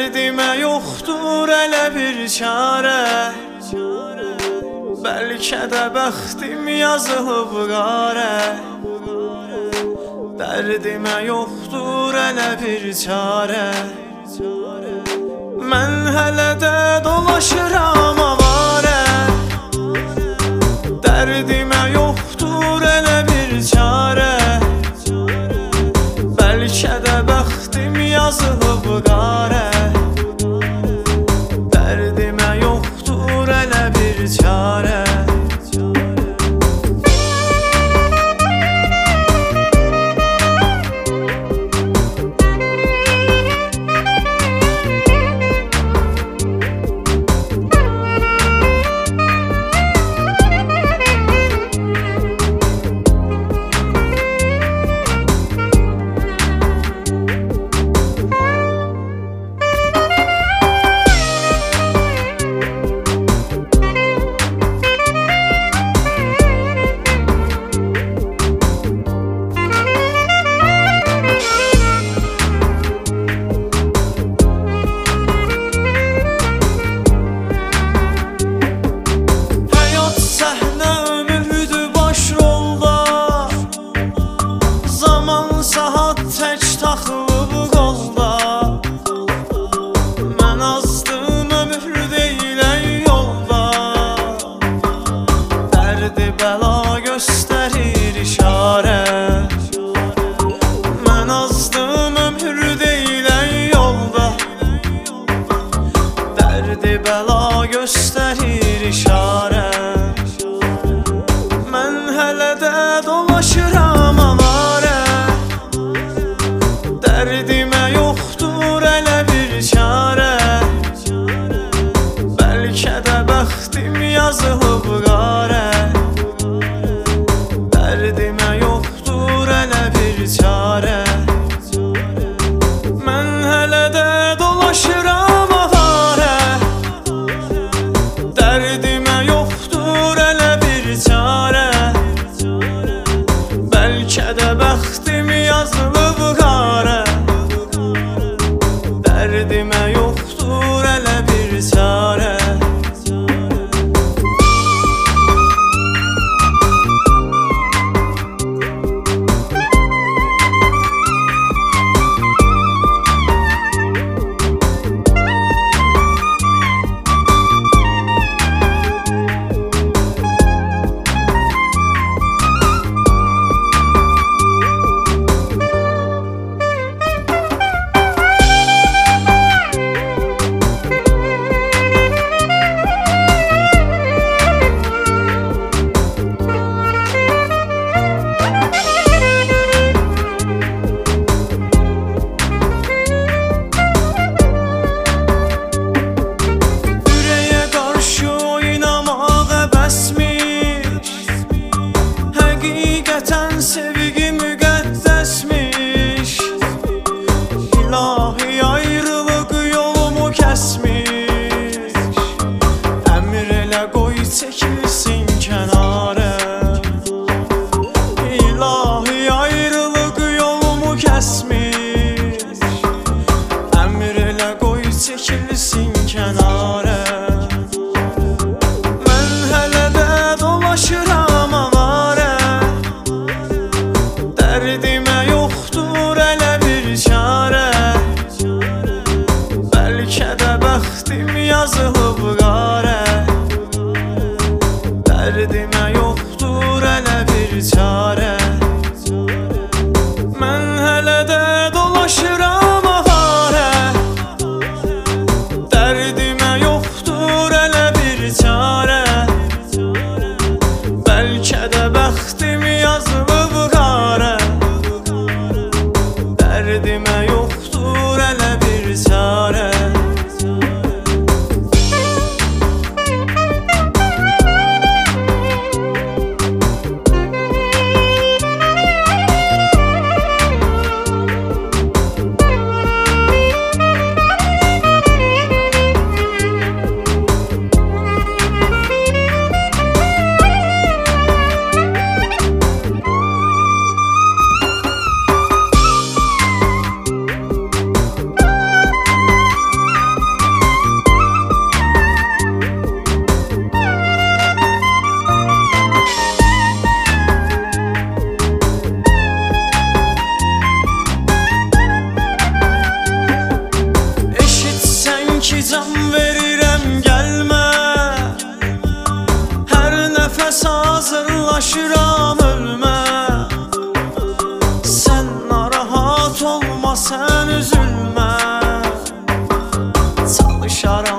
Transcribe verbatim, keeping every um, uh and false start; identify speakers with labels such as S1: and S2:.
S1: Dərdimə yoxdur elə bir çarə, bəlkə də bəxtim yazılıb qarə. Dərdimə yoxdur elə bir çarə, mən hələ də dolaşıram avarə. Dərdimə yoxdur elə bir çarə, bəlkə də bəxtim yazılıb qarə. Dərdimə yoxdur elə bir çarə. Saat tək taxılıb qolda, mən azdım ömür deyilən yolda. Dərdi bəla göstərir işarə, mən azdım ömür deyilən yolda. Dərdi bəla göstərir işarə, mən hələ də dolaşıram avarə. Dərdimə yoxdur elə bir çarə, bəlkə də bəxtim yazılıb qarə. Dərdimə yoxdur elə bir çarə, mən hələ də dolaşıram avarə. Dərdimə yoxdur elə bir çarə, bəlkə də bəxtim yazılıb qarə. Dərdimə yoxdur elə bir çarə. Həqiqətən sevgi müqəddəsmiş, İlahi ayrılıq yolumu kəsmiş. Əmr elə qoy çəkilsin kənarə, İlahi ayrılıq yolumu kəsmiş. Əmr elə qoy çəkilsin kənarə, mən hələ də dolaşıram avarə. Dərdimə yoxdur elə bir çarə, bəlkə də bəxtim yazılıb qarə. Dərdimə yoxdur elə bir çarə, mən hələ də dolaşıram avarə. Dərdimə yoxdur elə bir çarə, bəlkə də bəxtim yazılıb qarə. Dərdimə yoxdur elə bir çarə. yanaşıram ölmə. Sən narahat olma, sən üzülmə. Çalışaram